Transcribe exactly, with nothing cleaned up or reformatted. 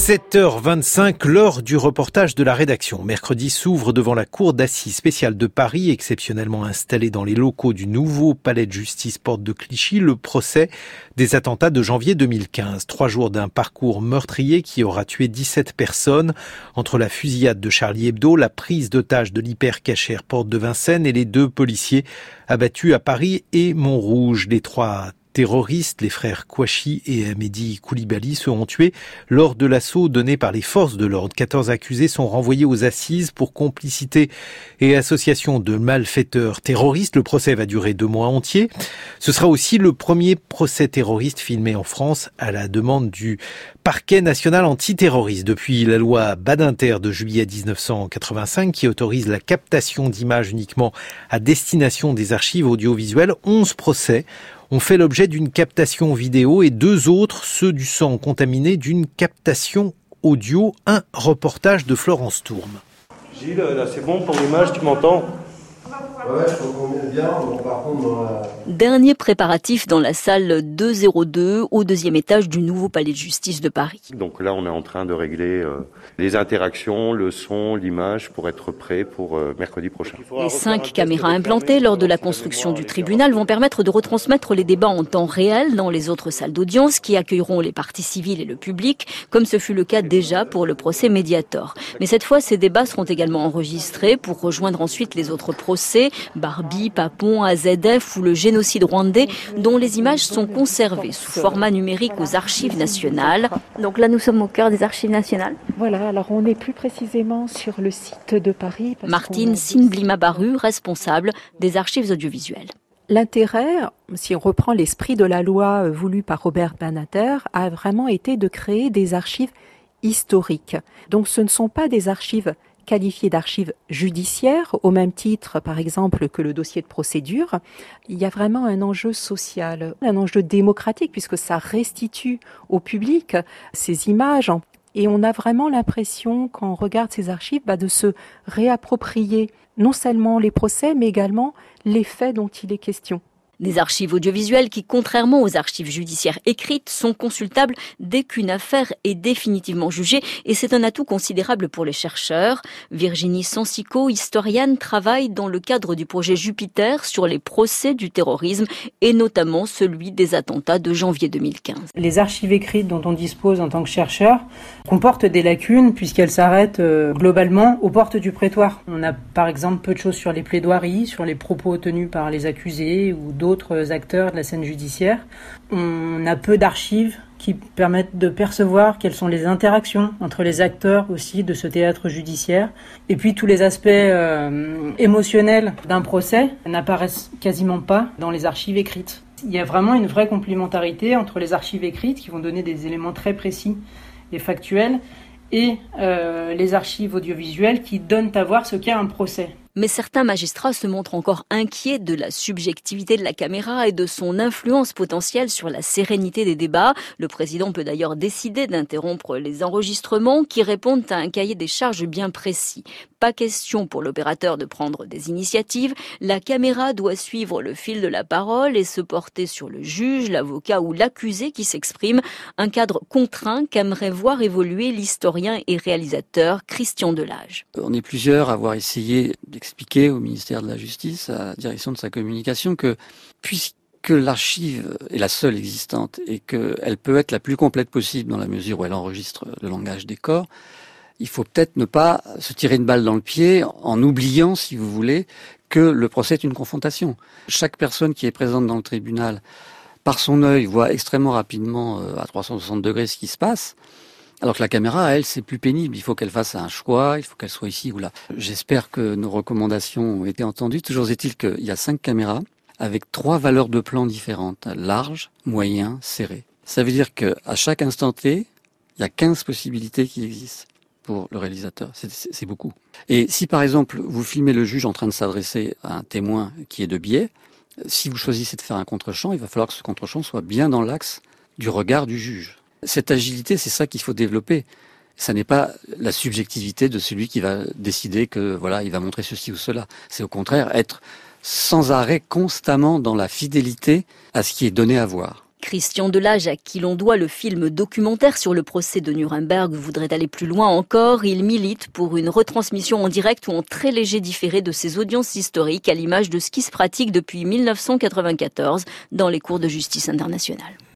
sept heures vingt-cinq, l'heure du reportage de la rédaction. Mercredi s'ouvre devant la cour d'assises spéciale de Paris, exceptionnellement installée dans les locaux du nouveau palais de justice porte de Clichy, le procès des attentats de janvier deux mille quinze. Trois jours d'un parcours meurtrier qui aura tué dix-sept personnes entre la fusillade de Charlie Hebdo, la prise d'otage de l'hypercachère porte de Vincennes et les deux policiers abattus à Paris et Montrouge. Les trois terroristes, les frères Kouachi et Mehdi Koulibaly, seront tués lors de l'assaut donné par les forces de l'ordre. quatorze accusés sont renvoyés aux assises pour complicité et association de malfaiteurs terroristes. Le procès va durer deux mois entiers. Ce sera aussi le premier procès terroriste filmé en France à la demande du parquet national antiterroriste. Depuis la loi Badinter de juillet dix-neuf cent quatre-vingt-cinq qui autorise la captation d'images uniquement à destination des archives audiovisuelles, onze procès ont fait l'objet d'une captation vidéo et deux autres, ceux du sang contaminé, d'une captation audio. Un reportage de Florence Tourme. Gilles, là c'est bon pour l'image, tu m'entends ? Ouais, je comprends bien, bon, par contre dans la... Dernier préparatif dans la salle deux zéro deux, au deuxième étage du nouveau palais de justice de Paris. Donc là, on est en train de régler euh, les interactions, le son, l'image pour être prêt pour euh, mercredi prochain. Les cinq caméras implantées lors de la construction du tribunal vont permettre de retransmettre les débats en temps réel dans les autres salles d'audience qui accueilleront les parties civiles et le public, comme ce fut le cas déjà pour le procès Mediator. Mais cette fois, ces débats seront également enregistrés pour rejoindre ensuite les autres procès, Barbie, Papon, A Z F ou le génocide rwandais, dont les images sont conservées sous format numérique aux archives nationales. Donc là, nous sommes au cœur des archives nationales. Voilà, alors on est plus précisément sur le site de Paris. Martine Sinblima-Baru, responsable des archives audiovisuelles. L'intérêt, si on reprend l'esprit de la loi voulue par Robert Badinter, a vraiment été de créer des archives historiques. Donc ce ne sont pas des archives qualifié d'archives judiciaires, au même titre, par exemple, que le dossier de procédure. Il y a vraiment un enjeu social, un enjeu démocratique, puisque ça restitue au public ces images. Et on a vraiment l'impression, quand on regarde ces archives, bah, de se réapproprier non seulement les procès, mais également les faits dont il est question. Des archives audiovisuelles qui, contrairement aux archives judiciaires écrites, sont consultables dès qu'une affaire est définitivement jugée, et c'est un atout considérable pour les chercheurs. Virginie Sancico, historienne, travaille dans le cadre du projet Jupiter sur les procès du terrorisme, et notamment celui des attentats de janvier deux mille quinze. Les archives écrites dont on dispose en tant que chercheur comportent des lacunes puisqu'elles s'arrêtent euh, globalement aux portes du prétoire. On a par exemple peu de choses sur les plaidoiries, sur les propos tenus par les accusés ou d'autres d'autres acteurs de la scène judiciaire. On a peu d'archives qui permettent de percevoir quelles sont les interactions entre les acteurs aussi de ce théâtre judiciaire. Et puis tous les aspects euh, émotionnels d'un procès n'apparaissent quasiment pas dans les archives écrites. Il y a vraiment une vraie complémentarité entre les archives écrites qui vont donner des éléments très précis et factuels et euh, les archives audiovisuelles qui donnent à voir ce qu'est un procès. Mais certains magistrats se montrent encore inquiets de la subjectivité de la caméra et de son influence potentielle sur la sérénité des débats. Le président peut d'ailleurs décider d'interrompre les enregistrements qui répondent à un cahier des charges bien précis. Pas question pour l'opérateur de prendre des initiatives. La caméra doit suivre le fil de la parole et se porter sur le juge, l'avocat ou l'accusé qui s'exprime. Un cadre contraint qu'aimerait voir évoluer l'historien et réalisateur Christian Delage. On est plusieurs à avoir essayé d'expliquer au ministère de la Justice, à la direction de sa communication, que puisque l'archive est la seule existante et qu'elle peut être la plus complète possible dans la mesure où elle enregistre le langage des corps, il faut peut-être ne pas se tirer une balle dans le pied en oubliant, si vous voulez, que le procès est une confrontation. Chaque personne qui est présente dans le tribunal, par son œil, voit extrêmement rapidement, à trois cent soixante degrés, ce qui se passe. Alors que la caméra, elle, c'est plus pénible. Il faut qu'elle fasse un choix, il faut qu'elle soit ici ou là. J'espère que nos recommandations ont été entendues. Toujours est-il qu'il y a cinq caméras avec trois valeurs de plan différentes. Large, moyen, serré. Ça veut dire qu'à chaque instant T, il y a quinze possibilités qui existent pour le réalisateur. C'est, c'est, c'est beaucoup. Et si par exemple, vous filmez le juge en train de s'adresser à un témoin qui est de biais, si vous choisissez de faire un contre-champ, il va falloir que ce contre-champ soit bien dans l'axe du regard du juge. Cette agilité, c'est ça qu'il faut développer. Ça n'est pas la subjectivité de celui qui va décider que voilà, il va montrer ceci ou cela. C'est au contraire être sans arrêt, constamment dans la fidélité à ce qui est donné à voir. Christian Delage, à qui l'on doit le film documentaire sur le procès de Nuremberg, voudrait aller plus loin encore. Il milite pour une retransmission en direct ou en très léger différé de ces audiences historiques, à l'image de ce qui se pratique depuis mille neuf cent quatre-vingt-quatorze dans les cours de justice internationale.